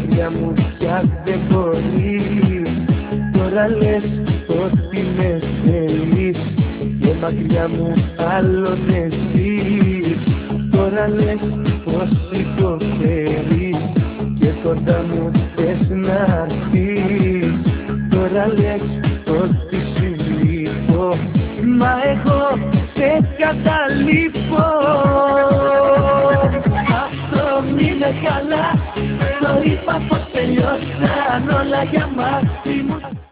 μακριά μου πια δεν μπορείς. Τώρα λες ότι με θέλεις και μακριά μου άλλον ζεις. Τώρα λες πως υποφέρεις και κοντά μου θες να έρθεις. Τώρα λες ότι σου λείπω, μα εγώ σε καταλείπω. Αυτό μ' είναι καλά, το είπα πως τελειώσαν όλα για μας.